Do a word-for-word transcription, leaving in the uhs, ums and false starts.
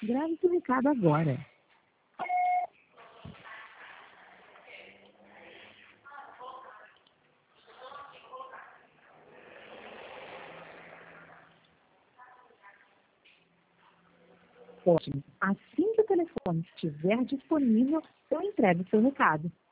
Grave seu recado agora. Ótimo. Assim que o telefone estiver disponível, eu entrego o seu recado.